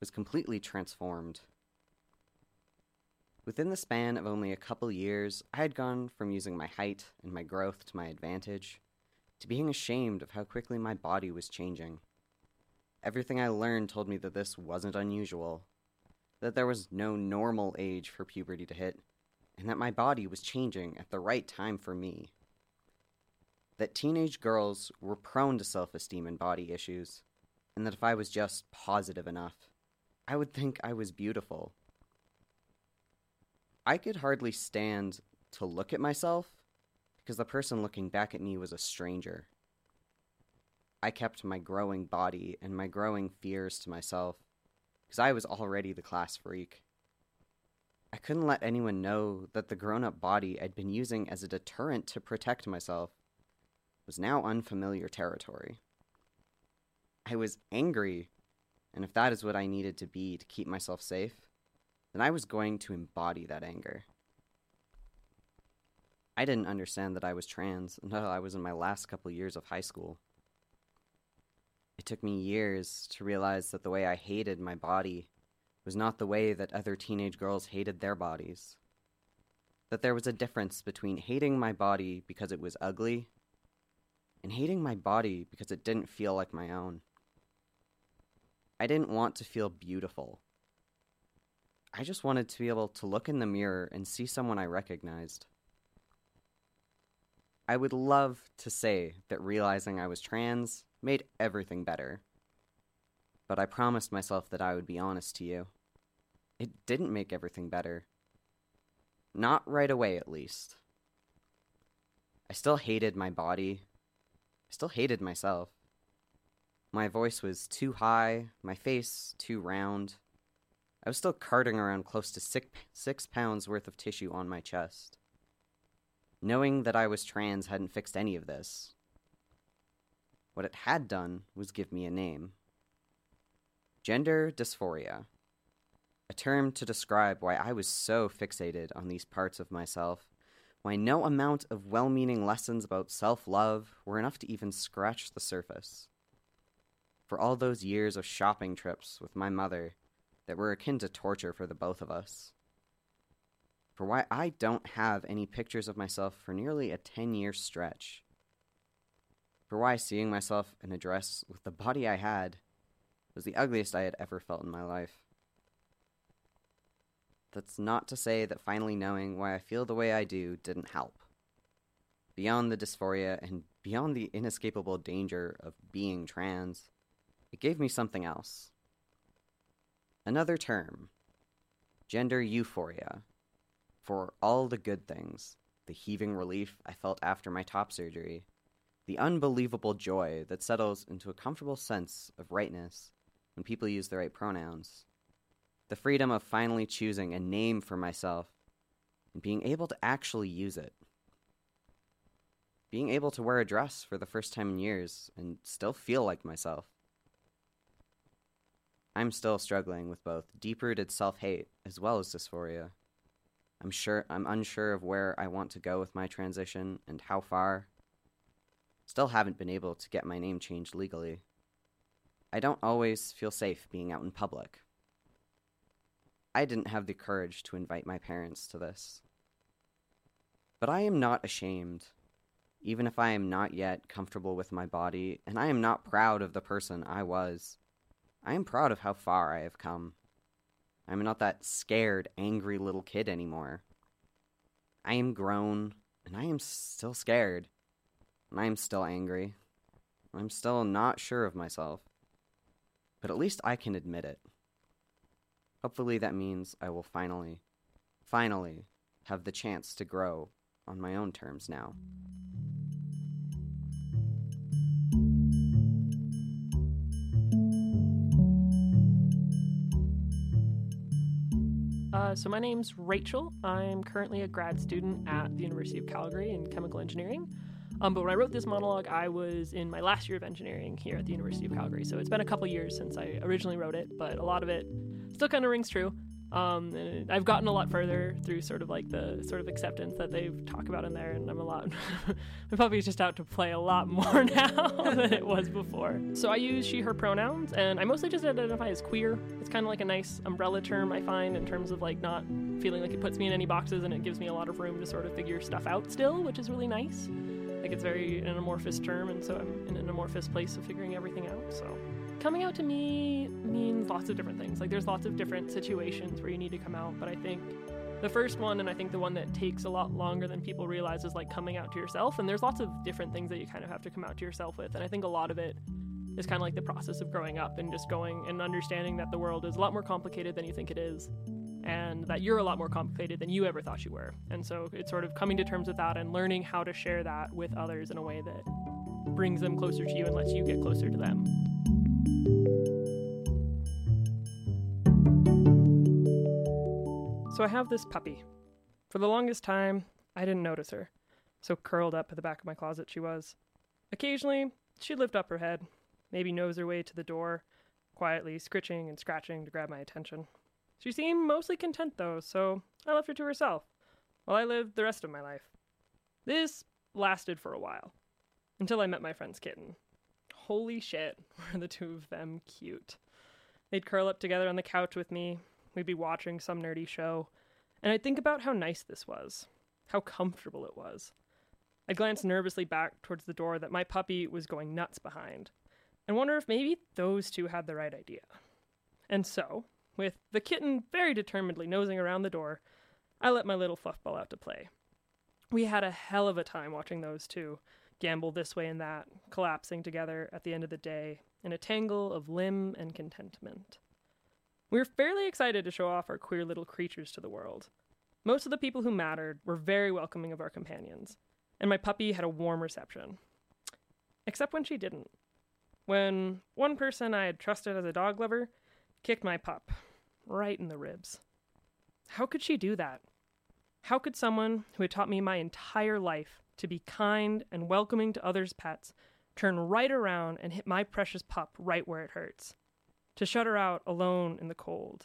was completely transformed. Within the span of only a couple years, I had gone from using my height and my growth to my advantage, to being ashamed of how quickly my body was changing. Everything I learned told me that this wasn't unusual, that there was no normal age for puberty to hit, and that my body was changing at the right time for me. That teenage girls were prone to self-esteem and body issues, and that if I was just positive enough, I would think I was beautiful. I could hardly stand to look at myself because the person looking back at me was a stranger. I kept my growing body and my growing fears to myself because I was already the class freak. I couldn't let anyone know that the grown-up body I'd been using as a deterrent to protect myself was now unfamiliar territory. I was angry, and if that is what I needed to be to keep myself safe, then I was going to embody that anger. I didn't understand that I was trans until I was in my last couple years of high school. It took me years to realize that the way I hated my body was not the way that other teenage girls hated their bodies. That there was a difference between hating my body because it was ugly and hating my body because it didn't feel like my own. I didn't want to feel beautiful. I just wanted to be able to look in the mirror and see someone I recognized. I would love to say that realizing I was trans made everything better. But I promised myself that I would be honest to you. It didn't make everything better. Not right away, at least. I still hated my body. I still hated myself. My voice was too high, my face too round. I was still carting around close to 6 pounds worth of tissue on my chest. Knowing that I was trans hadn't fixed any of this. What it had done was give me a name. Gender dysphoria. A term to describe why I was so fixated on these parts of myself, why no amount of well-meaning lessons about self-love were enough to even scratch the surface. For all those years of shopping trips with my mother that were akin to torture for the both of us. For why I don't have any pictures of myself for nearly a 10-year stretch. For why seeing myself in a dress with the body I had was the ugliest I had ever felt in my life. That's not to say that finally knowing why I feel the way I do didn't help. Beyond the dysphoria and beyond the inescapable danger of being trans, it gave me something else. Another term. Gender euphoria. For all the good things, the heaving relief I felt after my top surgery, the unbelievable joy that settles into a comfortable sense of rightness when people use the right pronouns, the freedom of finally choosing a name for myself and being able to actually use it. Being able to wear a dress for the first time in years and still feel like myself. I'm still struggling with both deep-rooted self-hate as well as dysphoria. I'm unsure of where I want to go with my transition and how far. Still haven't been able to get my name changed legally. I don't always feel safe being out in public. I didn't have the courage to invite my parents to this. But I am not ashamed, even if I am not yet comfortable with my body, and I am not proud of the person I was. I am proud of how far I have come. I am not that scared, angry little kid anymore. I am grown, and I am still scared, and I am still angry. I'm still not sure of myself, but at least I can admit it. Hopefully that means I will finally have the chance to grow on my own terms now. So my name's Rachel. I'm currently a grad student at the University of Calgary in chemical engineering. But when I wrote this monologue, I was in my last year of engineering here at the University of Calgary. So it's been a couple years since I originally wrote it, but a lot of it still kind of rings true. And I've gotten a lot further through sort of like the sort of acceptance that they've talked about in there, and I'm a lot my puppy's just out to play a lot more now than it was before. So I use she, her pronouns, and I mostly just identify as queer. It's kind of like a nice umbrella term, I find, in terms of like not feeling like it puts me in any boxes, and it gives me a lot of room to sort of figure stuff out still, which is really nice. Like, it's very an amorphous term, and so I'm in an amorphous place of figuring everything out. So coming out to me means lots of different things. Like, there's lots of different situations where you need to come out, but I think the first one, and I think the one that takes a lot longer than people realize, is like coming out to yourself. And there's lots of different things that you kind of have to come out to yourself with, and I think a lot of it is kind of like the process of growing up and just going and understanding that the world is a lot more complicated than you think it is, and that you're a lot more complicated than you ever thought you were. And so it's sort of coming to terms with that and learning how to share that with others in a way that brings them closer to you and lets you get closer to them. So I have this puppy. For the longest time, I didn't notice her. So curled up at the back of my closet she was. Occasionally, she'd lift up her head, maybe nose her way to the door, quietly scritching and scratching to grab my attention. She seemed mostly content though, so I left her to herself, while I lived the rest of my life. This lasted for a while, until I met my friend's kitten. Holy shit, were the two of them cute. They'd curl up together on the couch with me, we'd be watching some nerdy show, and I'd think about how nice this was, how comfortable it was. I'd glance nervously back towards the door that my puppy was going nuts behind, and wonder if maybe those two had the right idea. And so, with the kitten very determinedly nosing around the door, I let my little fluffball out to play. We had a hell of a time watching those two gamble this way and that, collapsing together at the end of the day in a tangle of limb and contentment. We were fairly excited to show off our queer little creatures to the world. Most of the people who mattered were very welcoming of our companions, and my puppy had a warm reception. Except when she didn't. When one person I had trusted as a dog lover kicked my pup right in the ribs. How could she do that? How could someone who had taught me my entire life to be kind and welcoming to others' pets turn right around and hit my precious pup right where it hurts? To shut her out alone in the cold.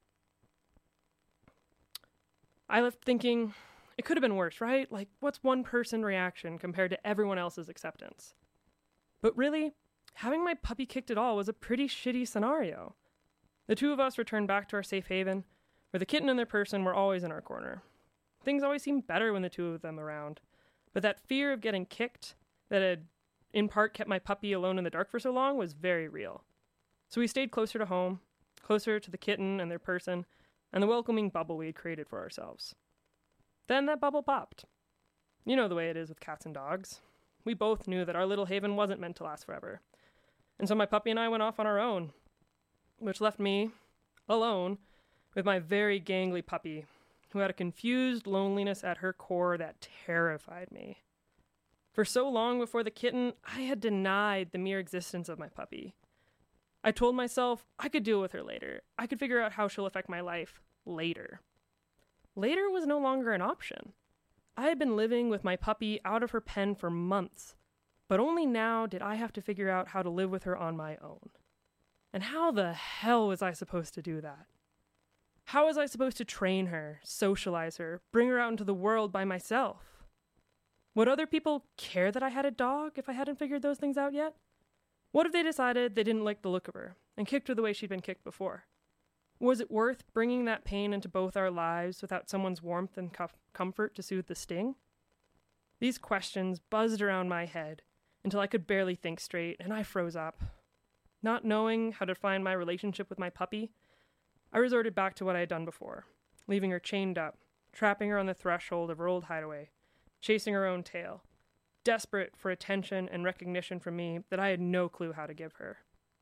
I left thinking, it could have been worse, right? Like, what's one person reaction compared to everyone else's acceptance? But really, having my puppy kicked at all was a pretty shitty scenario. The two of us returned back to our safe haven, where the kitten and their person were always in our corner. Things always seemed better when the two of them around, but that fear of getting kicked that had in part kept my puppy alone in the dark for so long was very real. So we stayed closer to home, closer to the kitten and their person, and the welcoming bubble we had created for ourselves. Then that bubble popped. You know the way it is with cats and dogs. We both knew that our little haven wasn't meant to last forever. And so my puppy and I went off on our own, which left me alone with my very gangly puppy, who had a confused loneliness at her core that terrified me. For so long before the kitten, I had denied the mere existence of my puppy. I told myself I could deal with her later. I could figure out how she'll affect my life later. Later was no longer an option. I had been living with my puppy out of her pen for months, but only now did I have to figure out how to live with her on my own. And how the hell was I supposed to do that? How was I supposed to train her, socialize her, bring her out into the world by myself? Would other people care that I had a dog if I hadn't figured those things out yet? What if they decided they didn't like the look of her and kicked her the way she'd been kicked before? Was it worth bringing that pain into both our lives without someone's warmth and comfort to soothe the sting? These questions buzzed around my head until I could barely think straight, and I froze up. Not knowing how to find my relationship with my puppy, I resorted back to what I had done before, leaving her chained up, trapping her on the threshold of her old hideaway, chasing her own tail, desperate for attention and recognition from me that I had no clue how to give her.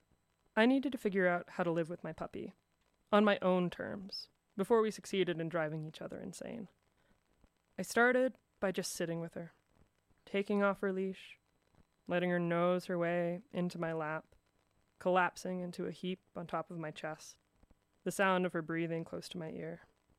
I needed to figure out how to live with my puppy, on my own terms, before we succeeded in driving each other insane. I started by just sitting with her, taking off her leash, letting her nose her way into my lap, collapsing into a heap on top of my chest, the sound of her breathing close to my ear.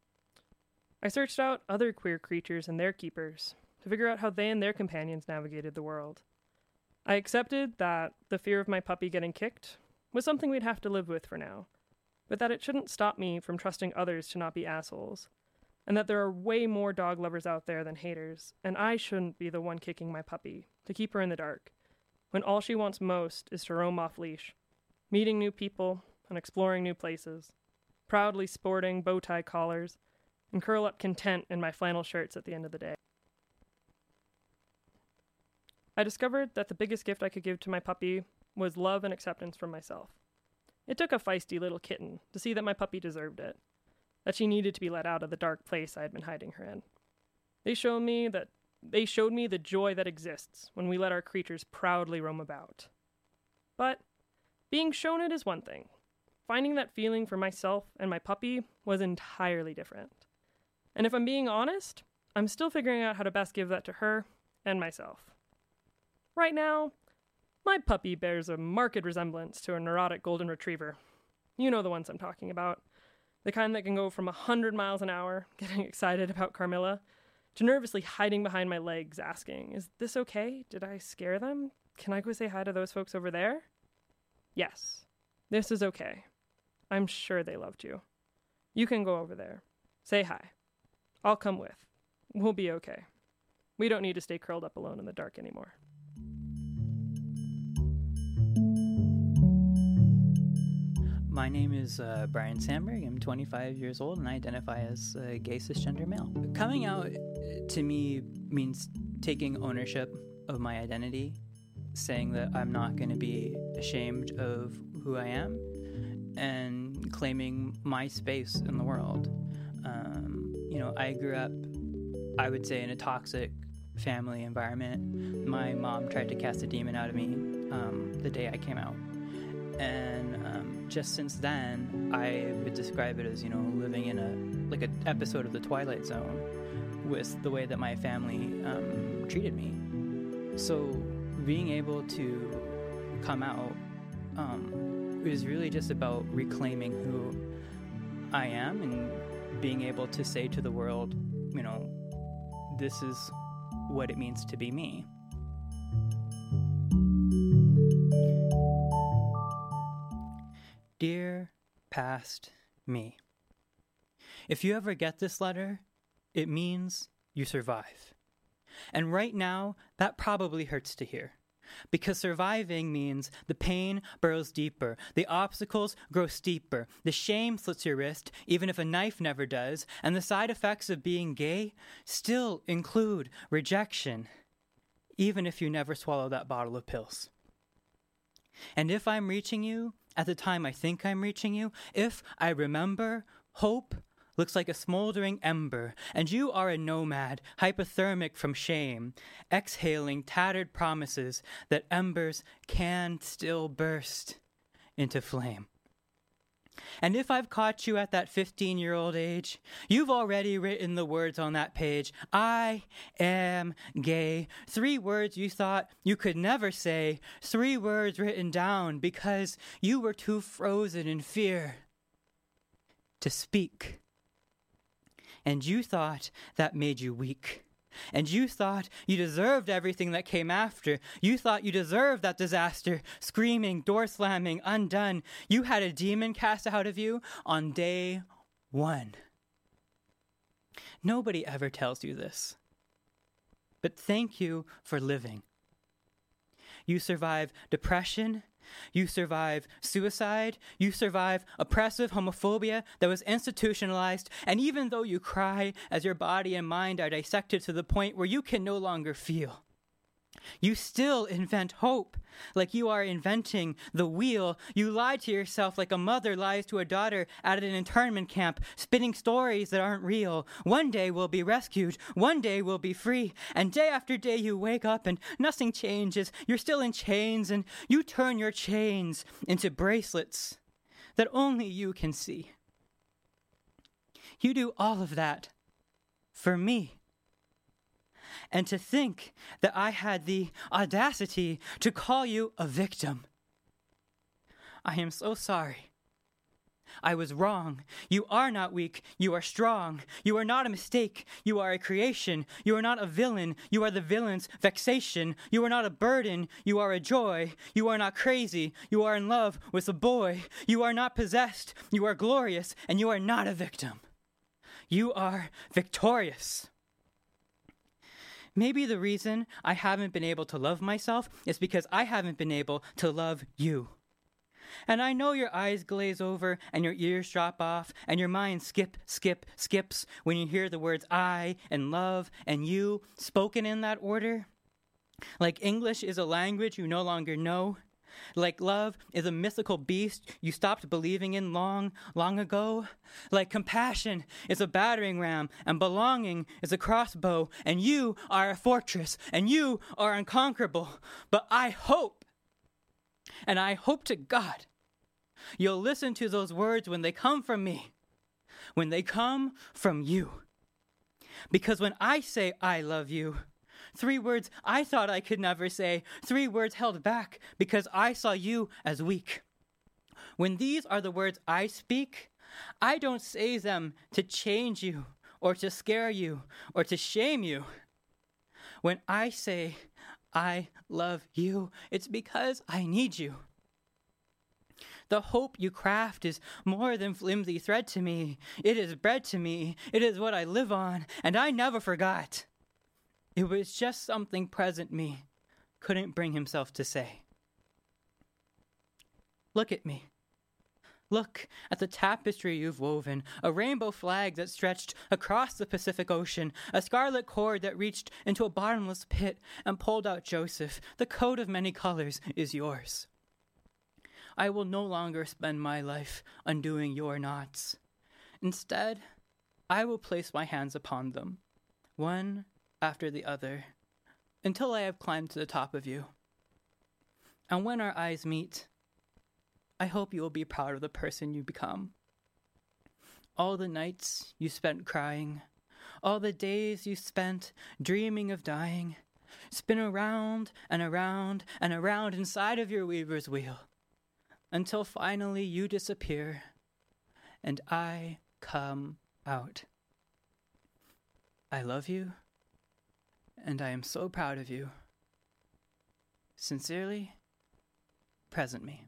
I searched out other queer creatures and their keepers to figure out how they and their companions navigated the world. I accepted that the fear of my puppy getting kicked was something we'd have to live with for now, but that it shouldn't stop me from trusting others to not be assholes, and that there are way more dog lovers out there than haters, and I shouldn't be the one kicking my puppy to keep her in the dark, when all she wants most is to roam off leash, meeting new people and exploring new places, proudly sporting bow tie collars, and curl up content in my flannel shirts at the end of the day. I discovered that the biggest gift I could give to my puppy was love and acceptance from myself. It took a feisty little kitten to see that my puppy deserved it, that she needed to be let out of the dark place I had been hiding her in. They showed me the joy that exists when we let our creatures proudly roam about. But being shown it is one thing. Finding that feeling for myself and my puppy was entirely different. And if I'm being honest, I'm still figuring out how to best give that to her and myself. Right now, my puppy bears a marked resemblance to a neurotic golden retriever. You know the ones I'm talking about. The kind that can go from 100 miles an hour, getting excited about Carmilla, to nervously hiding behind my legs asking, "Is this okay? Did I scare them? Can I go say hi to those folks over there?" Yes, this is okay. I'm sure they loved you. You can go over there. Say hi. I'll come with. We'll be okay. We don't need to stay curled up alone in the dark anymore. My name is Brian Sandberg. I'm 25 years old and I identify as a gay cisgender male. Coming out to me means taking ownership of my identity, saying that I'm not going to be ashamed of who I am, and claiming my space in the world. I grew up, I would say, in a toxic family environment. My mom tried to cast a demon out of me the day I came out. And just since then, I would describe it as, living in an episode of The Twilight Zone with the way that my family treated me. So being able to come out is really just about reclaiming who I am and being able to say to the world, this is what it means to be me. Dear past me, if you ever get this letter, it means you survive. And right now, that probably hurts to hear. Because surviving means the pain burrows deeper, the obstacles grow steeper, the shame slits your wrist, even if a knife never does, and the side effects of being gay still include rejection, even if you never swallow that bottle of pills. And if I'm reaching you at the time I think I'm reaching you, if I remember, hope looks like a smoldering ember, and you are a nomad, hypothermic from shame, exhaling tattered promises that embers can still burst into flame. And if I've caught you at that 15-year-old age, you've already written the words on that page, I am gay. 3 words you thought you could never say, 3 words written down because you were too frozen in fear to speak. And you thought that made you weak. And you thought you deserved everything that came after. You thought you deserved that disaster, screaming, door slamming, undone. You had a demon cast out of you on day 1. Nobody ever tells you this. But thank you for living. You survive depression. You survive suicide. You survive oppressive homophobia that was institutionalized. And even though you cry as your body and mind are dissected to the point where you can no longer feel, you still invent hope like you are inventing the wheel. You lie to yourself like a mother lies to a daughter at an internment camp, spinning stories that aren't real. One day we'll be rescued. One day we'll be free. And day after day you wake up and nothing changes. You're still in chains, and you turn your chains into bracelets that only you can see. You do all of that for me. And to think that I had the audacity to call you a victim. I am so sorry. I was wrong. You are not weak. You are strong. You are not a mistake. You are a creation. You are not a villain. You are the villain's vexation. You are not a burden. You are a joy. You are not crazy. You are in love with a boy. You are not possessed. You are glorious, and you are not a victim. You are victorious. Maybe the reason I haven't been able to love myself is because I haven't been able to love you. And I know your eyes glaze over and your ears drop off and your mind skips when you hear the words I and love and you spoken in that order. Like English is a language you no longer know. Like love is a mythical beast you stopped believing in long ago. Like compassion is a battering ram and belonging is a crossbow and you are a fortress and you are unconquerable. But I hope, and I hope to God, you'll listen to those words when they come from me, when they come from you. Because when I say I love you, 3 words I thought I could never say, 3 words held back because I saw you as weak. When these are the words I speak, I don't say them to change you or to scare you or to shame you. When I say I love you, it's because I need you. The hope you craft is more than flimsy thread to me. It is bread to me. It is what I live on, and I never forgot. It was just something present me couldn't bring himself to say. Look at me. Look at the tapestry you've woven, a rainbow flag that stretched across the Pacific Ocean, a scarlet cord that reached into a bottomless pit and pulled out Joseph. The coat of many colors is yours. I will no longer spend my life undoing your knots. Instead, I will place my hands upon them, one after the other, until I have climbed to the top of you. And when our eyes meet, I hope you will be proud of the person you become. All the nights you spent crying, all the days you spent dreaming of dying, spin around and around and around inside of your weaver's wheel, until finally you disappear and I come out. I love you, and I am so proud of you. Sincerely, Present Me.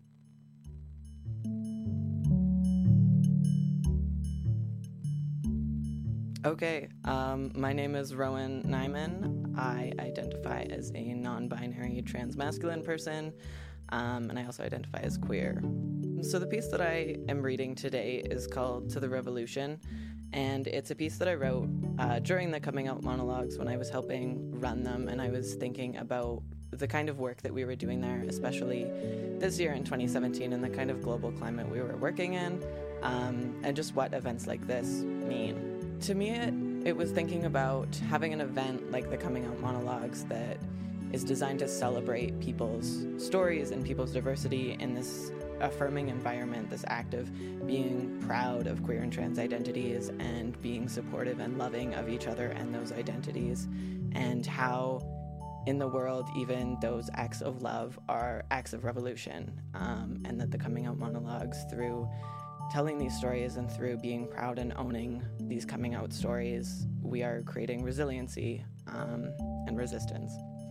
Okay, my name is Rowan Nyman. I identify as a non-binary transmasculine person, and I also identify as queer. So the piece that I am reading today is called To the Revolution, and it's a piece that I wrote during the coming out monologues when I was helping run them, and I was thinking about the kind of work that we were doing there, especially this year in 2017, and the kind of global climate we were working in, and just what events like this mean. To me, it was thinking about having an event like the Coming Out Monologues that is designed to celebrate people's stories and people's diversity in this affirming environment, this act of being proud of queer and trans identities and being supportive and loving of each other and those identities, and how in the world even those acts of love are acts of revolution, and that the Coming Out Monologues, through telling these stories and through being proud and owning these coming out stories, we are creating resiliency and resistance.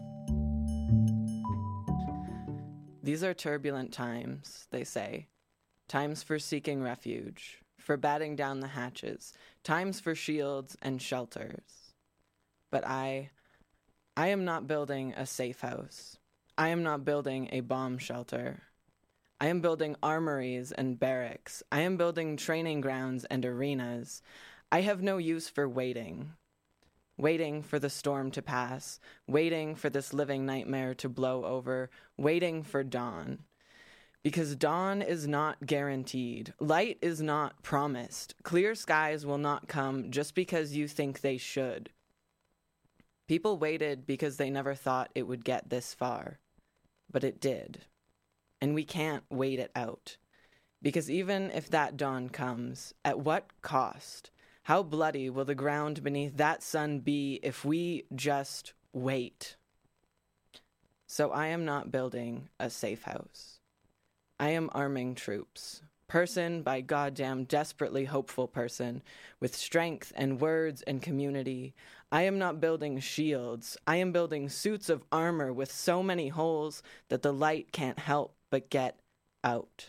These are turbulent times, they say. Times for seeking refuge, for batting down the hatches, times for shields and shelters. But I am not building a safe house. I am not building a bomb shelter. I am building armories and barracks. I am building training grounds and arenas. I have no use for waiting. Waiting for the storm to pass, waiting for this living nightmare to blow over, waiting for dawn. Because dawn is not guaranteed. Light is not promised. Clear skies will not come just because you think they should. People waited because they never thought it would get this far. But it did. And we can't wait it out. Because even if that dawn comes, at what cost? How bloody will the ground beneath that sun be if we just wait? So I am not building a safe house. I am arming troops, person by goddamn desperately hopeful person, with strength and words and community. I am not building shields. I am building suits of armor with so many holes that the light can't help but get out.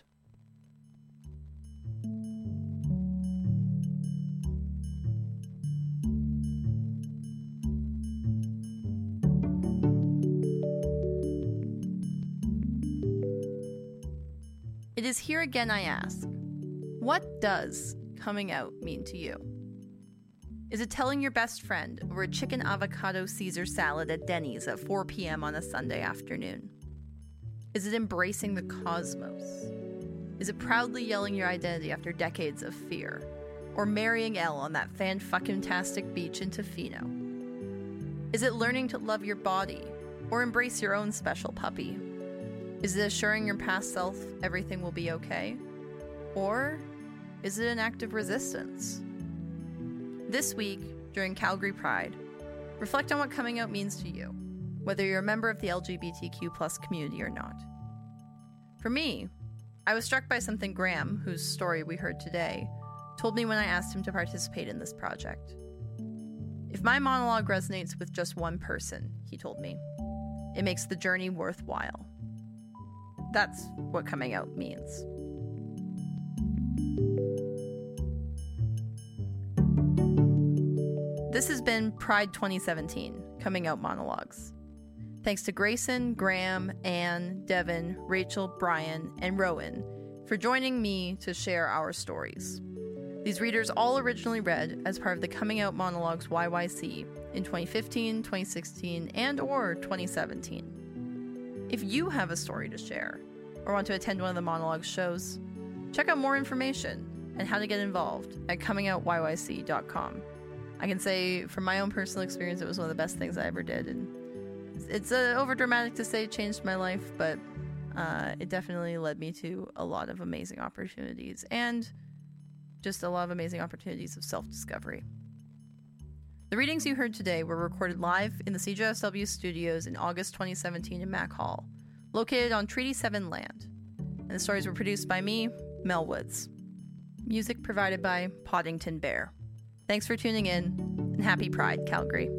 It is here again I ask, what does coming out mean to you? Is it telling your best friend over a chicken avocado Caesar salad at Denny's at 4 p.m. on a Sunday afternoon? Is it embracing the cosmos? Is it proudly yelling your identity after decades of fear? Or marrying Elle on that fan-fucking-tastic beach in Tofino? Is it learning to love your body or embrace your own special puppy? Is it assuring your past self everything will be okay? Or is it an act of resistance? This week, during Calgary Pride, reflect on what coming out means to you, whether you're a member of the LGBTQ+ community or not. For me, I was struck by something Graham, whose story we heard today, told me when I asked him to participate in this project. If my monologue resonates with just one person, he told me, it makes the journey worthwhile. That's what coming out means. This has been Pride 2017, Coming Out Monologues. Thanks to Grayson, Graham, Anne, Devin, Rachel, Brian, and Rowan for joining me to share our stories. These readers all originally read as part of the Coming Out Monologues YYC in 2015, 2016, and or 2017. If you have a story to share or want to attend one of the monologue shows, check out more information and how to get involved at comingoutyyc.com. I can say from my own personal experience, it was one of the best things I ever did. And it's overdramatic to say it changed my life, but it definitely led me to a lot of amazing opportunities and just a lot of amazing opportunities of self-discovery. The readings you heard today were recorded live in the CJSW studios in August 2017 in Mac Hall, located on Treaty 7 land. And the stories were produced by me, Mel Woods. Music provided by Poddington Bear. Thanks for tuning in, and happy Pride, Calgary.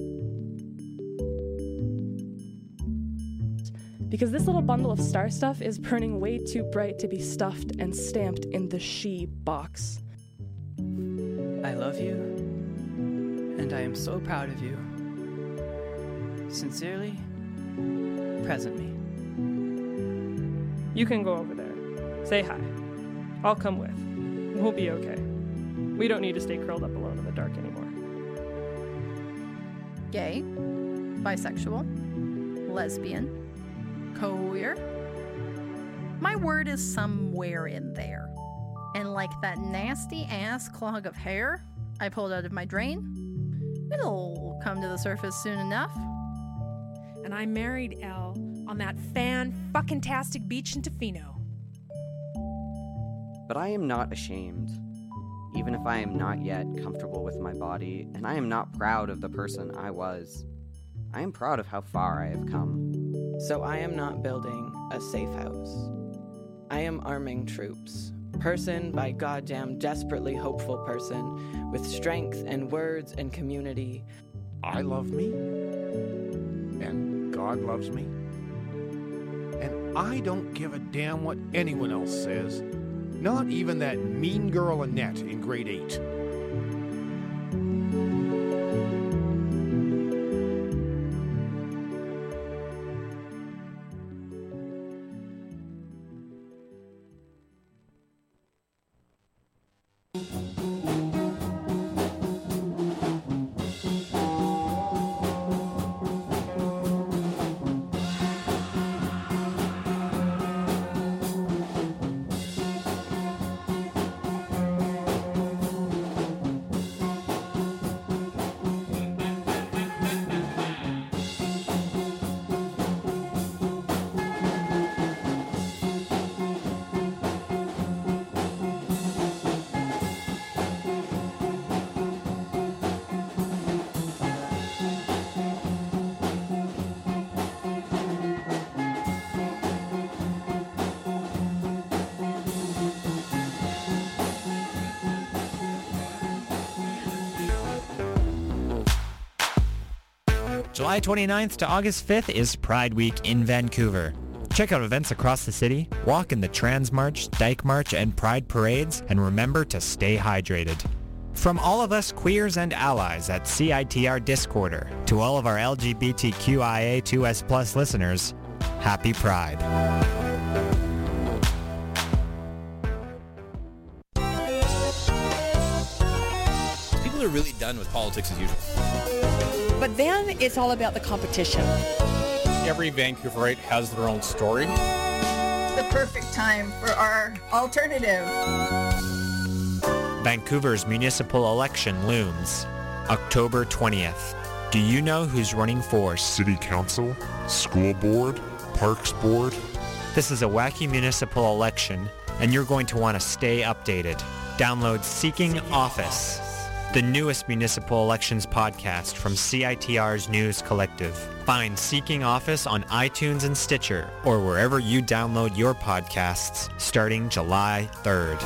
Because this little bundle of star stuff is burning way too bright to be stuffed and stamped in the she box. I love you, and I am so proud of you. Sincerely, Present Me. You can go over there. Say hi. I'll come with. We'll be okay. We don't need to stay curled up alone in the dark anymore. Gay, bisexual, lesbian, queer. My word is somewhere in there. And like that nasty ass clog of hair I pulled out of my drain, it'll come to the surface soon enough. And I married Elle on that fan-fucking-tastic beach in Tofino. But I am not ashamed, even if I am not yet comfortable with my body, and I am not proud of the person I was. I am proud of how far I have come. So I am not building a safe house. I am arming troops. Person by goddamn desperately hopeful person, with strength and words and community. I love me, and God loves me, and I don't give a damn what anyone else says, not even that mean girl Annette in grade 8. July 29th to August 5th is Pride Week in Vancouver. Check out events across the city, walk in the Trans March, Dyke March, and Pride parades, and remember to stay hydrated. From all of us queers and allies at CITR Discorder to all of our LGBTQIA2S+ listeners, happy Pride. People are really done with politics as usual. But then it's all about the competition. Every Vancouverite has their own story. The perfect time for our alternative. Vancouver's municipal election looms, October 20th. Do you know who's running for City Council, School Board, Parks Board? This is a wacky municipal election, and you're going to want to stay updated. Download Seeking Office, the newest municipal elections podcast from CITR's News Collective. Find Seeking Office on iTunes and Stitcher, or wherever you download your podcasts, starting July 3rd.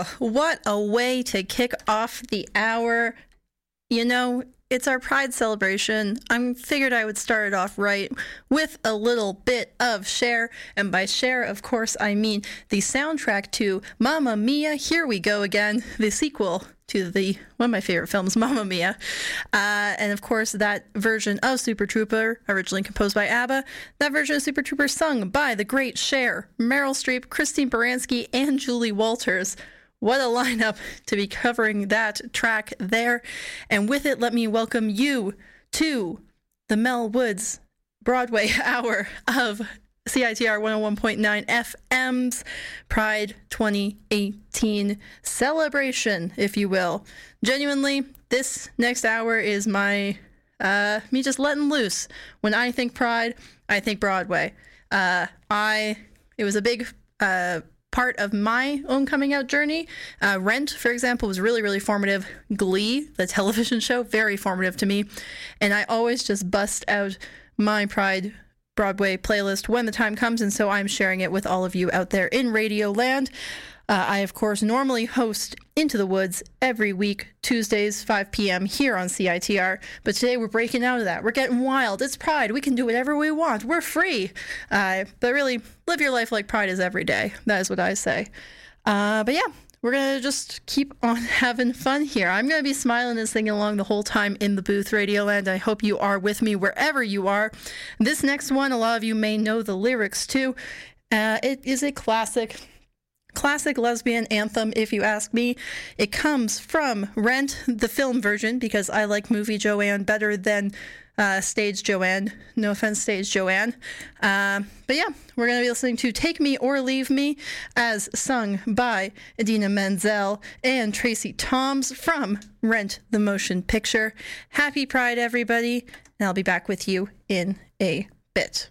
Oh, what a way to kick off the hour. You know, it's our Pride celebration. I figured I would start it off right with a little bit of Cher. And by Cher, of course, I mean the soundtrack to Mamma Mia, Here We Go Again, the sequel to one of my favorite films, Mamma Mia. And of course, that version of Super Trooper, originally composed by ABBA, that version of Super Trooper sung by the great Cher, Meryl Streep, Christine Baranski, and Julie Walters. What a lineup to be covering that track there. And with it, let me welcome you to the Mel Woods Broadway hour of CITR 101.9 FM's Pride 2018 celebration, if you will. Genuinely, this next hour is my me just letting loose. When I think Pride, I think Broadway. It was a big part of my own coming out journey. Rent, for example, was really, really formative. Glee, the television show, very formative to me. And I always just bust out my Pride Broadway playlist when the time comes, and so I'm sharing it with all of you out there in Radio Land. I, of course, normally host Into the Woods every week, Tuesdays, 5 p.m. here on CITR, but today we're breaking out of that. We're getting wild. It's Pride. We can do whatever we want. We're free. But really, live your life like Pride is every day. That is what I say. But yeah, we're going to just keep on having fun here. I'm going to be smiling and singing along the whole time in the booth, Radioland. I hope you are with me wherever you are. This next one, a lot of you may know the lyrics to. It is a classic lesbian anthem, if you ask me. It comes from Rent, the film version, because I like movie Joanne better than stage Joanne. No offense, stage Joanne. But yeah, we're going to be listening to Take Me or Leave Me, as sung by Idina Menzel and Tracy Toms from Rent, the motion picture. Happy Pride, everybody, and I'll be back with you in a bit.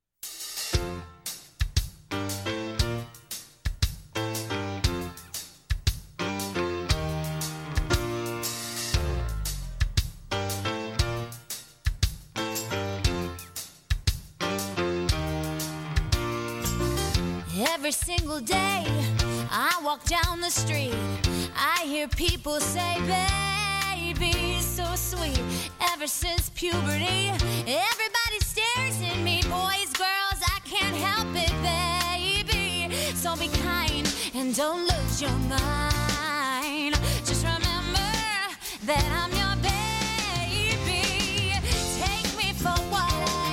Every single day I walk down the street, I hear people say, baby, so sweet. Ever since puberty, everybody stares at me. Boys, girls, I can't help it, baby. So be kind and don't lose your mind. Just remember that I'm your baby. Take me for what I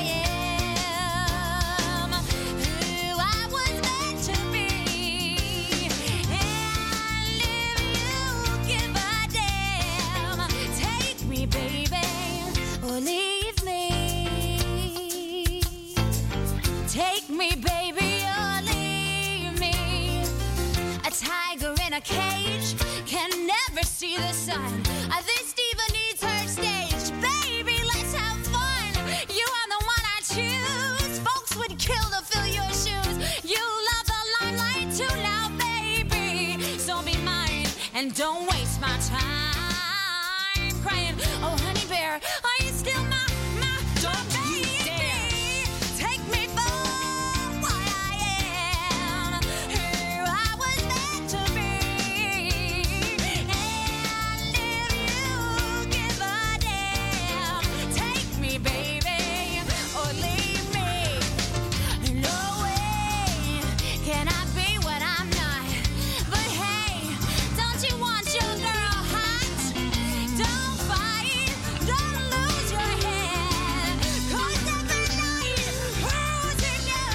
am, who I was meant to be. And if you give a damn, take me, baby, or leave me. Take me, baby, or leave me. A tiger in a cage can never see the sun. I think Steva needs her stage. Baby, let's have fun. You are the one I choose. Folks would kill to fill your shoes. You love the limelight too now, baby. So be mine and don't waste my time crying, oh honey bear, are you still my don't you dare take me for what I am, who I was meant to be. And if you give a damn, take me, baby, or leave me. No way can I be what I'm not. But hey, don't you want your girl hot? Don't fight, don't lose your head. 'Cause every night, who's in your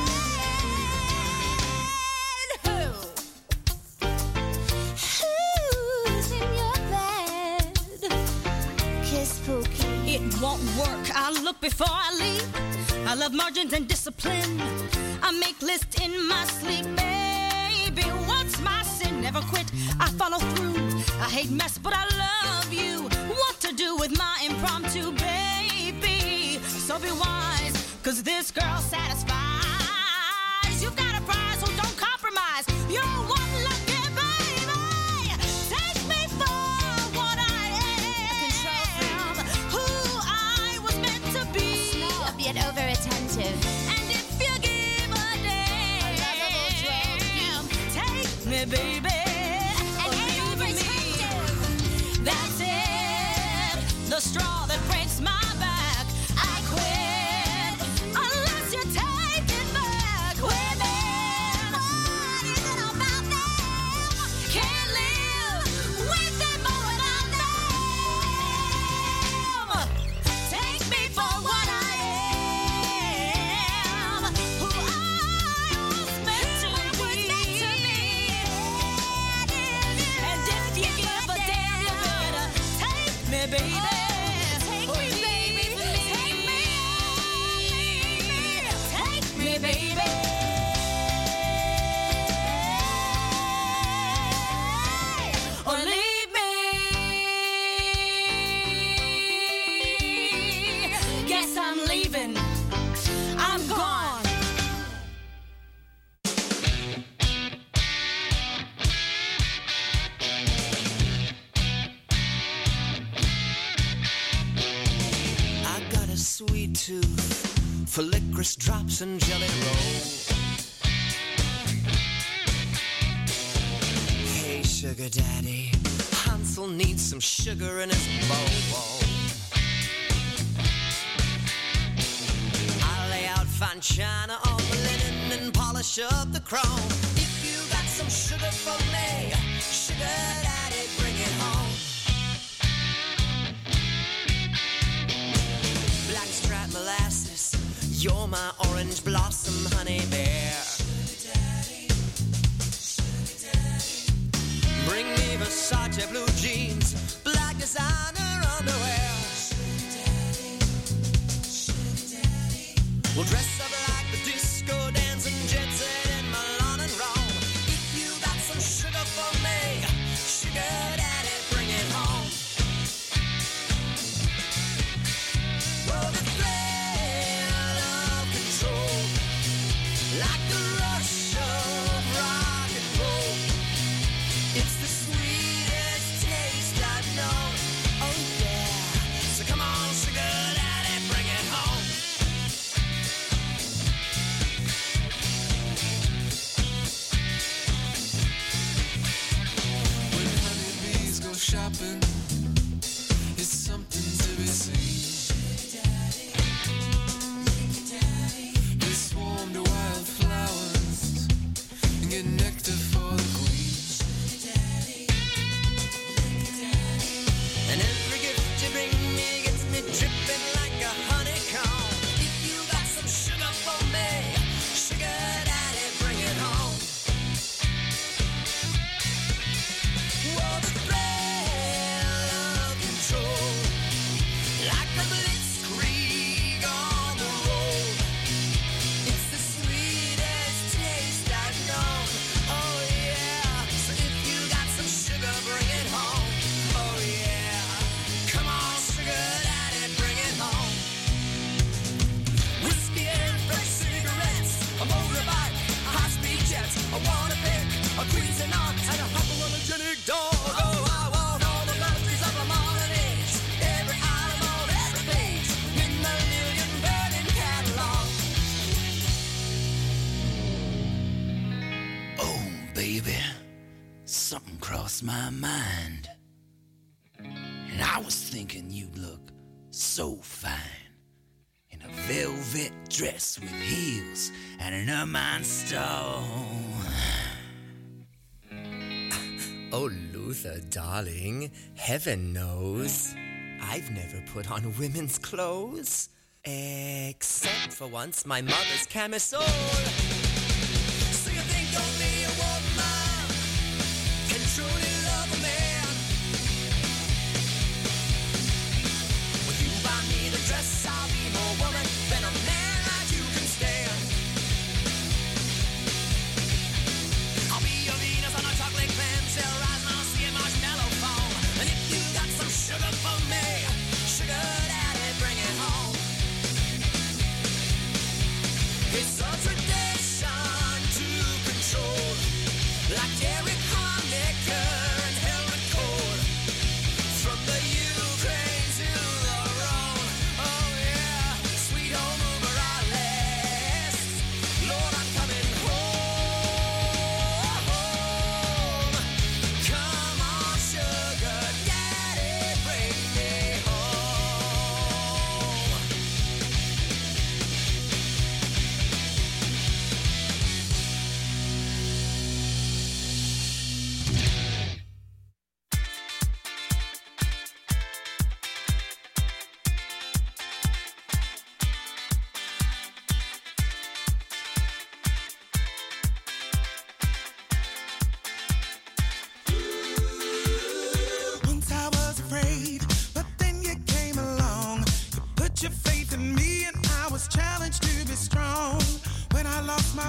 bed? Who's in your bed? Kiss Pookie. It won't work. I look before I leave. I love margins and discipline. I make lists in my sleep. Baby, what's my sin? Never quit. I follow through. I hate mess, but I love you. What to do with my impromptu, baby? So be wise, 'cause this girl satisfies. You got a prize, so don't compromise. You're one lucky baby. Take me for what I am, who I was meant to be. Snob yet over attentive. And if you give a damn, take me, baby, me, baby. Or leave me. Guess I'm leaving. I'm gone. I got a sweet tooth for licorice drops and jelly rolls. Hey, sugar daddy, Hansel needs some sugar in his bowl. I'll lay out fine china on the linen and polish up the chrome. If you got some sugar for me, sugar daddy, bring it home. Blackstrap molasses, you're my orange blossom honey bear. Bring me Versace blue jeans, black designer underwear. We'll dress up like the disco dancing jet set in Milan and Rome. If you got some sugar for me, sugar daddy, bring it home. Oh, the thrill of control, like the rush of rock and roll. It's the sweetest taste I've known. Oh yeah, so come on, sugar daddy, bring it home. When honeybees go shopping, it's something to be seen. They swarm to wildflowers and get nectar for the queen. And every gift you bring me gets me dripping like a honeycomb. If you got some sugar for me, sugar daddy, bring it home. Whoa, the thrill of control, like the blitzkrieg on the road. It's the sweetest taste I've known. Oh yeah, so if you got some sugar, bring it home. Oh yeah, come on, sugar daddy, bring it home. Whiskey and fresh cigarettes, a motorbike, a high-speed jet. I wanna pick a Cuisinart and a hypoallergenic dog. Oh, I want all the melodies of the modern age, every item on every page in the million burning catalog. Oh, baby, something crossed my mind. And I was thinking you'd look so fine in a velvet dress with heels and an ermine stone. Oh, Luther, darling, heaven knows I've never put on women's clothes, except for once my mother's camisole. So you think only a woman can truly love a man? When you buy me the dress, I'll be more woman than a man that you can stand. I'll be your Venus on a chocolate clamshell, rising on a sea of marshmallow foam. And if you got some sugar for me, sugar daddy, bring it home. It's a tradition.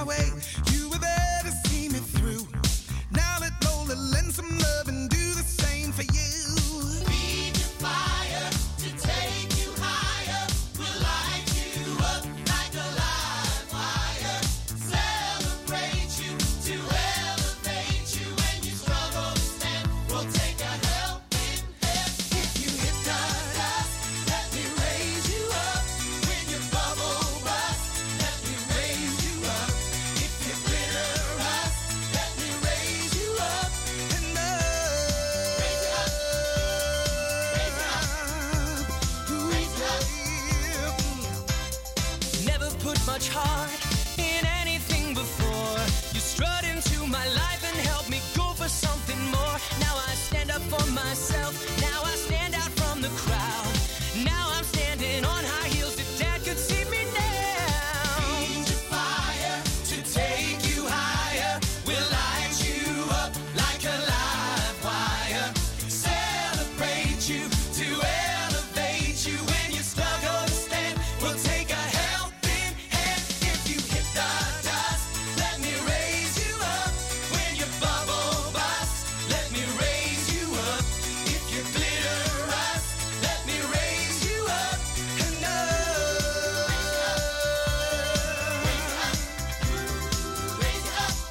my way. You were there to see me through. Now let Lola lend some love and do the same for you. Feed your fire to take you higher. We'll light you up like a live wire. Celebrate you to elevate you. When you struggle to stand, we'll take a helping hand. If you hit the dust, let me raise you up. When you bubble bust, let me raise you up. If you glitter rust, let me raise you up. And raise you up. Raise you up. Raise you up. Never put much heart in anything before. You strut into my life and help me go for something more. Now I stand up for myself. Now I stand out from the crowd. Now I'm standing on high heels. If Dad could see me now. Feed your fire to take you higher. We'll light you up like a live wire. Celebrate you to elevate you. When you struggle to stand, we'll take a helping hand. If you hit the dust, let me raise you up. When you bubble bust, let me raise you up. If you glitter rust, let me raise you up. And raise you up.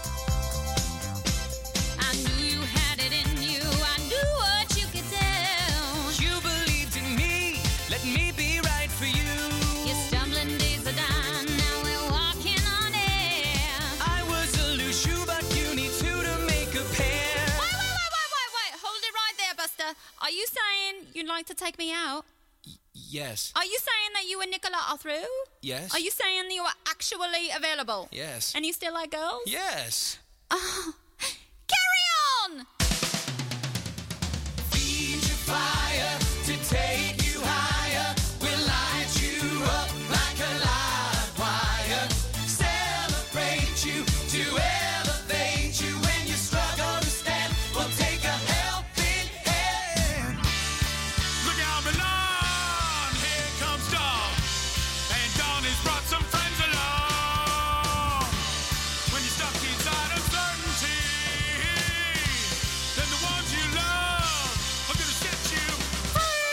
I knew you had it in you. I knew what you could do. You believed in me. Let me be right for you. Your stumbling days are done. Now we're walking on air. I was a loose shoe, but you need two to make a pair. Wait. Hold it right there, Buster. Are you saying you'd like to take me out? Yes. Are you saying that you and Nicola are through? Yes. Are you saying that you are actually available? Yes. And you still like girls? Yes. Carry on! Feed your fire to take you higher. We'll light you up like a live wire. Celebrate you to elevate you. When you struggle to stand, we'll take a helping hand. Look out below, here comes Dawn. And Dawn has brought some friends along. When you're stuck inside uncertainty, then the ones you love are gonna set you free.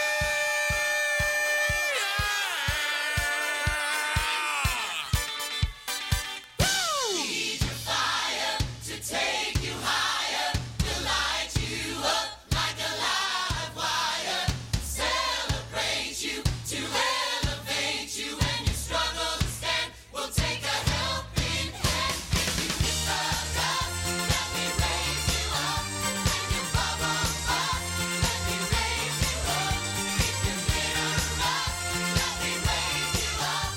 Feed your fire to take you higher. We'll light you up like a live wire. Celebrate you to elevate you. When you struggle to stand, we'll take a helping hand. If you hit the dust, let me raise you up. When you bubble bust, let me raise you up. If you glitter rust, let me raise you up.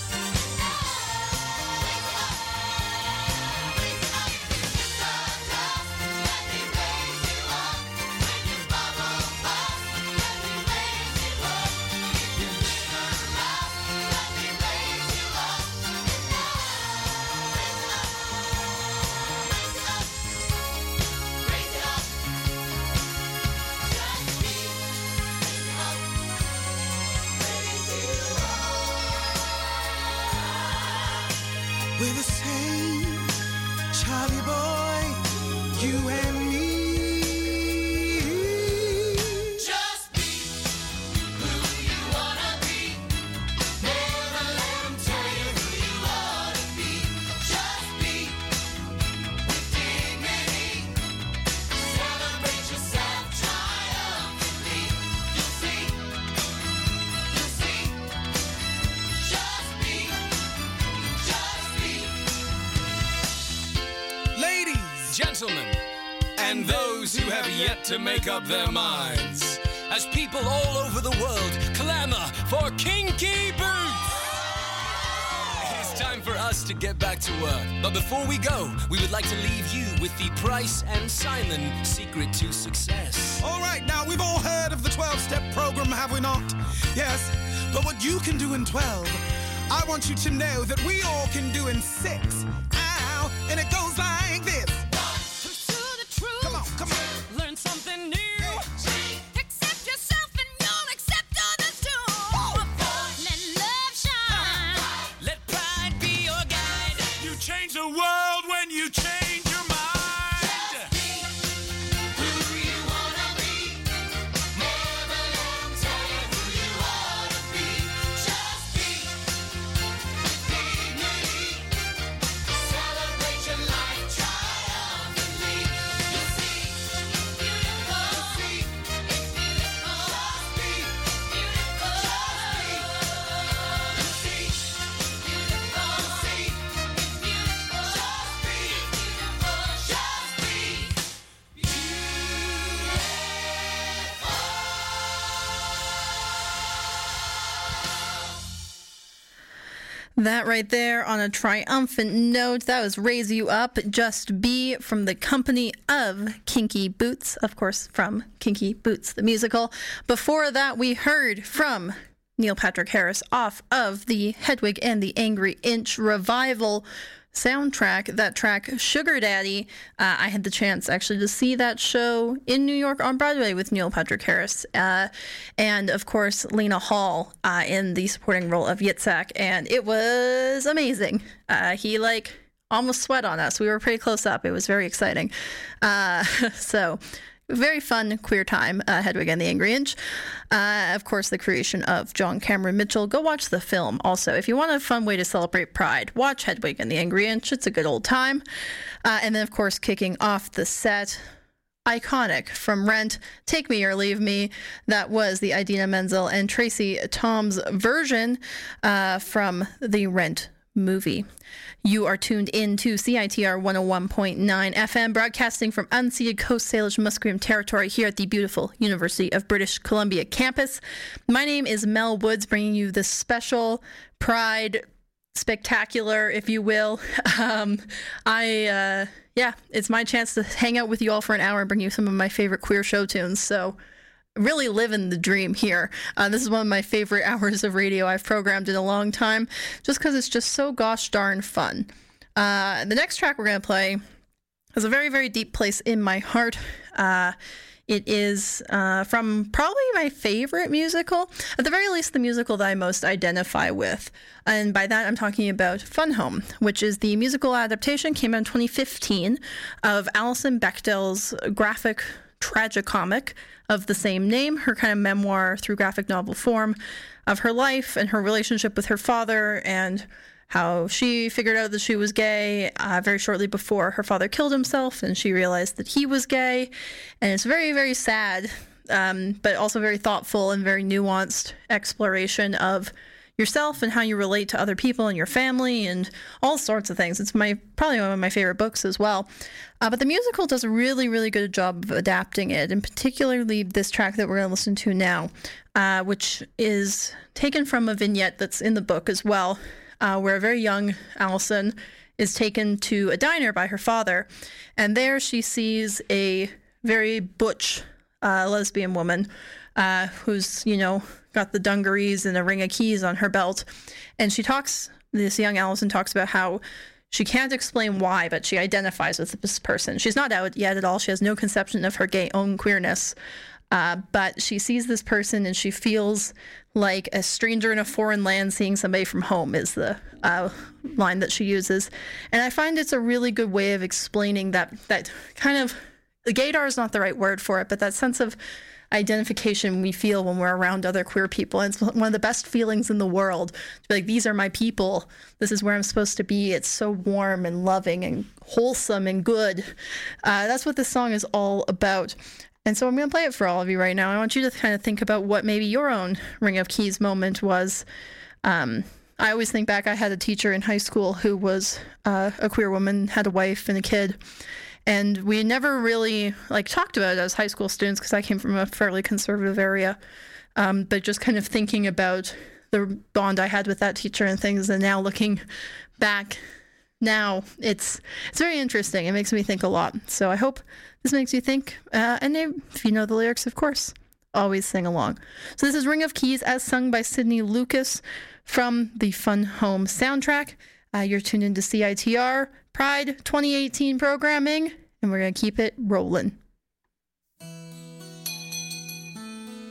We're the same, Charlie boy, you and me. Just be who you wanna be. Never let 'em tell you who you ought to be. Just be with dignity. Celebrate yourself triumphantly. You'll see. Just be. Ladies, gentlemen, and those who have yet to make up their minds, as people all over the world clamor for kinky boots. It's time for us to get back to work. But before we go, we would like to leave you with the Price and Simon secret to success. All right, now we've all heard of the 12-step program, have we not? Yes, but what you can do in 12, I want you to know that we all can do in 6. Ow, and it goes like this. Pursue the truth. Come on. Learn something new. Accept yourself and you'll accept others too. Let love shine. Let pride be your guide. You change the world when you change your mind. That right there on a triumphant note, that was Raise You Up, Just Be, from the company of Kinky Boots, of course, from Kinky Boots, the musical. Before that, we heard from Neil Patrick Harris off of the Hedwig and the Angry Inch revival soundtrack, that track Sugar Daddy. I had the chance actually to see that show in New York on Broadway with Neil Patrick Harris and of course Lena Hall in the supporting role of Yitzhak, and it was amazing. He almost sweat on us. We were pretty close up. It was very exciting. So very fun queer time, Hedwig and the Angry Inch. Of course, the creation of John Cameron Mitchell. Go watch the film. Also, if you want a fun way to celebrate Pride, watch Hedwig and the Angry Inch. It's a good old time. And then, of course, kicking off the set, iconic from Rent, Take Me or Leave Me. That was the Idina Menzel and Tracy Tom's version from the Rent movie. You are tuned in to CITR 101.9 FM, broadcasting from unceded Coast Salish Musqueam territory here at the beautiful University of British Columbia campus. My name is Mel Woods, bringing you this special Pride spectacular, if you will. It's my chance to hang out with you all for an hour and bring you some of my favorite queer show tunes. So really living the dream here. This is one of my favorite hours of radio I've programmed in a long time, just because it's just so gosh darn fun. The next track we're going to play has a very, very deep place in my heart. It is from probably my favorite musical, at the very least the musical that I most identify with. And by that I'm talking about Fun Home, which is the musical adaptation, came out in 2015, of Alison Bechdel's graphic tragicomic of the same name, her kind of memoir through graphic novel form of her life and her relationship with her father, and how she figured out that she was gay very shortly before her father killed himself, and she realized that he was gay. And it's very, very sad, but also very thoughtful and very nuanced exploration of yourself and how you relate to other people and your family and all sorts of things. It's probably one of my favorite books as well. But the musical does a really, really good job of adapting it, and particularly this track that we're going to listen to now, which is taken from a vignette that's in the book as well, where a very young Allison is taken to a diner by her father, and there she sees a very butch lesbian woman who's, got the dungarees and a ring of keys on her belt. And this young Allison talks about how she can't explain why, but she identifies with this person. She's not out yet at all. She has no conception of her gay own queerness. But she sees this person and she feels like a stranger in a foreign land seeing somebody from home is the line that she uses. And I find it's a really good way of explaining that kind of, gaydar is not the right word for it, but that sense of identification we feel when we're around other queer people. And it's one of the best feelings in the world to be like, these are my people. This is where I'm supposed to be. It's so warm and loving and wholesome and good. That's what this song is all about. And so I'm going to play it for all of you right now. I want you to kind of think about what maybe your own Ring of Keys moment was. I always think back, I had a teacher in high school who was a queer woman, had a wife and a kid. And we never really talked about it as high school students because I came from a fairly conservative area. But just kind of thinking about the bond I had with that teacher and things, and now looking back now, it's very interesting. It makes me think a lot. So I hope this makes you think. And if you know the lyrics, of course, always sing along. So this is Ring of Keys as sung by Sydney Lucas from the Fun Home soundtrack. You're tuned into CITR Pride 2018 programming, and we're going to keep it rolling.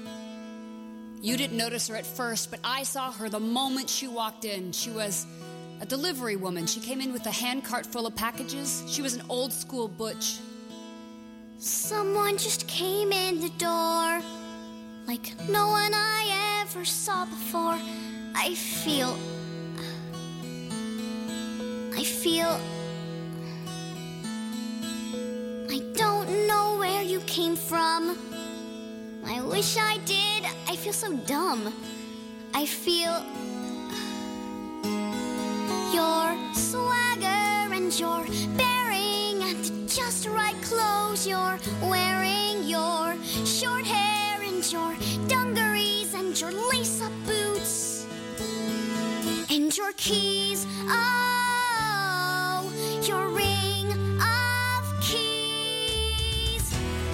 You didn't notice her at first, but I saw her the moment she walked in. She was A delivery woman. She came in with a handcart full of packages. She was an old school butch. Someone just came in the door, like no one I ever saw before. I feel I don't know where you came from. I wish I did. I feel so dumb. I feel your swagger and your bearing and the just right clothes you're wearing, your short hair and your dungarees and your lace-up boots and your keys. Oh, your ring of keys.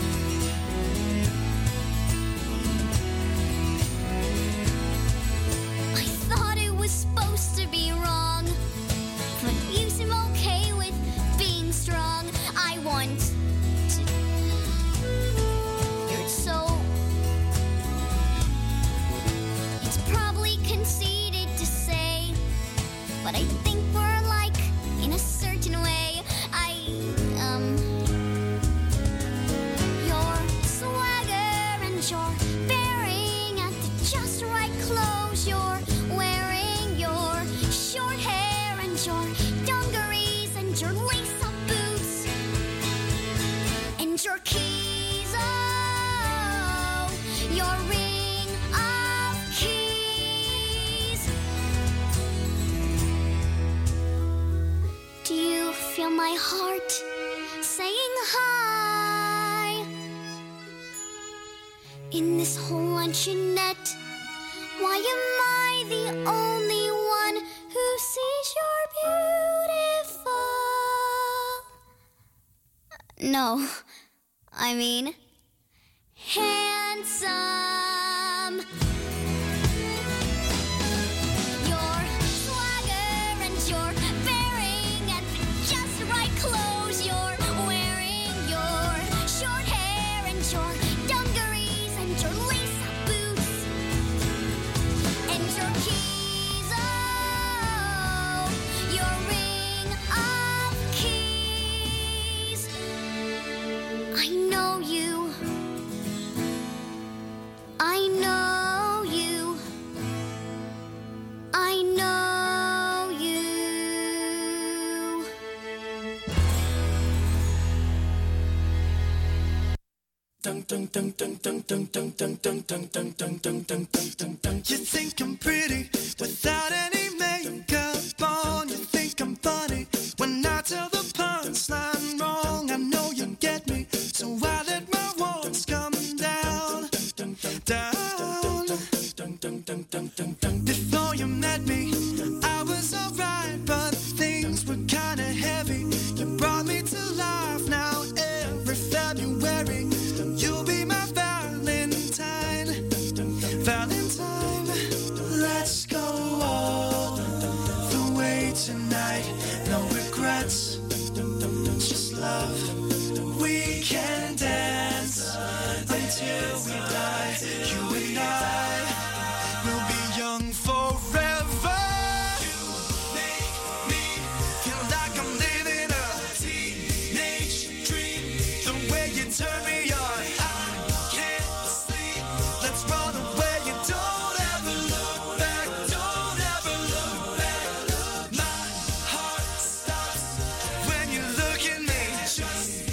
I thought it was supposed to be wrong, but you seem okay with being strong. I want to. You're so. It's probably conceited to say, but I think we're like in a certain way. Your swagger and your bearing and the just right clothes you're wearing, your short hair and your dungarees and your lace-up boots and your keys. Oh, your ring of keys. Do you feel my heart saying hi in this whole luncheonette? Why am I the only one who sees you're beautiful? No, I mean handsome. Your swagger and your bearing and the just right clothes you're wearing, your short hair and your dungarees and your lace-up boots and your keys. Oh, your ring of keys. I know you. I know you. I know you. You think I'm pretty without any makeup on. You think I'm funny when I tell the punchline wrong. I know you get me, so I let my walls come down, down. Before you met me, I was alright, but things were kinda heavy. You brought me to life. Now every February you'll be my Valentine, Valentine. Let's go all the way tonight. No regrets, just love. We can dance until we die. You and I will be young forever. You make me feel like I'm living a teenage dream. The way you turn me on, I can't sleep. Let's run away and don't ever look back. Don't ever look back. My heart stops when you look at me. Just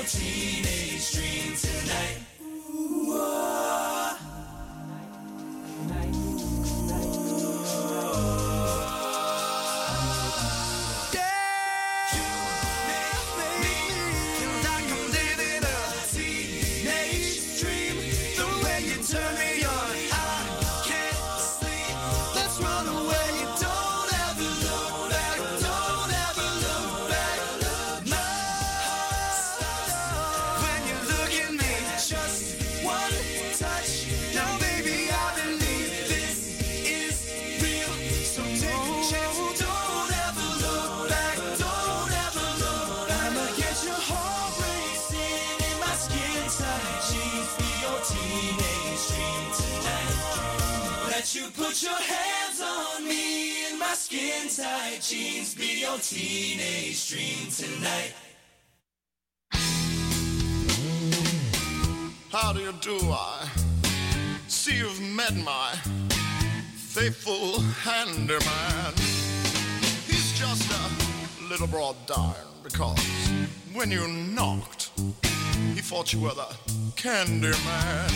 teenage dream tonight. Ooh, ah. You put your hands on me in my skin tight jeans, be your teenage dream tonight. How do you do? I see you've met my faithful handyman. He's just a little brought down because when you knocked, he thought you were the candy man.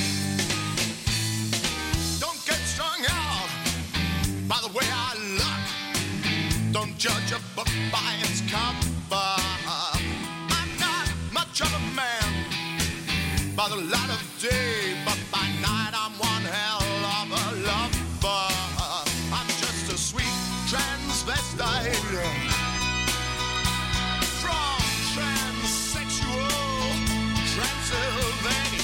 Strung out by the way I look. Don't judge a book by its cover. I'm not much of a man by the light of day, but by night I'm one hell of a lover. I'm just a sweet transvestite from transsexual Transylvania.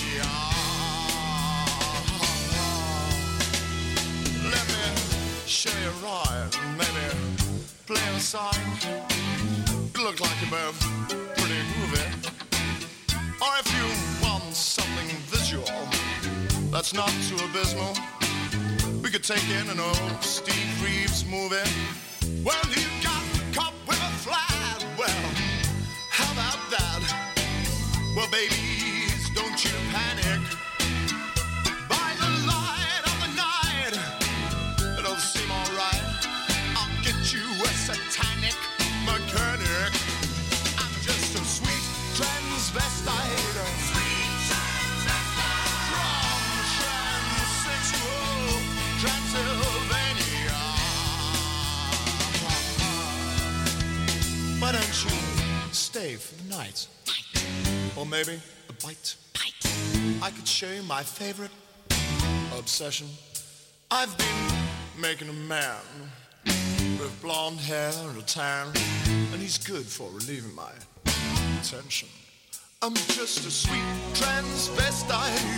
Show you right, maybe play a song. You look like you're both pretty groovy. Or if you want something visual that's not too abysmal, we could take in an old Steve Reeves movie. Well, you got caught with a fly. Well, how about that? Well, babies, don't you panic. By the light of the night, it'll seem alright. I'll get you a satanic mechanic. I'm just a sweet transvestite. Sweet transvestite. From transsexual Transylvania. Why don't you stay for the night? Or maybe a bite? I could show you my favorite obsession. I've been making a man with blonde hair and a tan, and he's good for relieving my tension. I'm just a sweet transvestite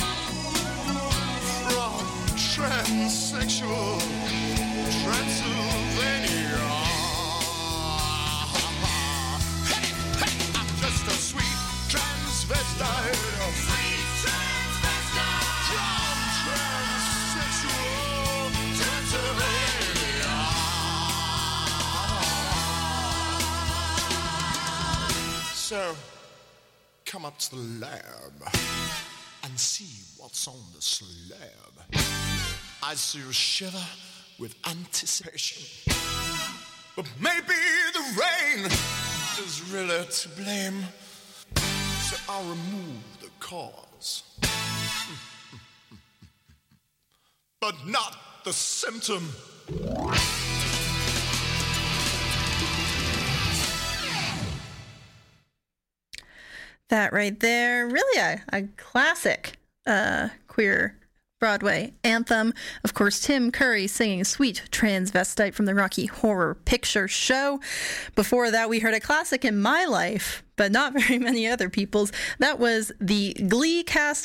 from transsexual Transylvania. Hey, hey, I'm just a sweet transvestite. Sweet transvestite from transsexual Transylvania. So, come up to the lab and see what's on the slab. I see you shiver with anticipation, but maybe the rain is really to blame. So I'll remove the cause, but not the symptom. That right there, really a classic queer Broadway anthem. Of course, Tim Curry singing Sweet Transvestite from the Rocky Horror Picture Show. Before that, we heard a classic in my life, but not very many other people's. That was the Glee cast